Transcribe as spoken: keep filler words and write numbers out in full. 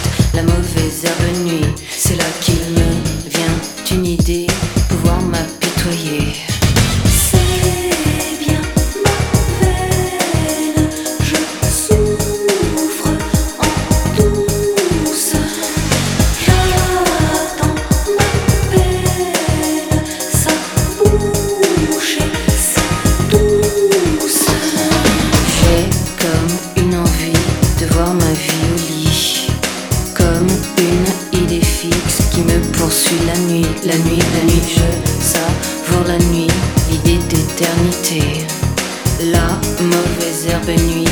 la mauvaise herbe nuit. C'est là qu'il me vient une idée, pouvoir m'apitoyer. C'est bien ma veine, je souffre en douce. J'attends ma peine, sa bouche est si douce. J'ai comme une envie de voir ma vie au lit, comme une idée fixe qui me poursuit la nuit. La nuit, la nuit, je savoure la nuit, l'idée d'éternité. La mauvaise herbe nuit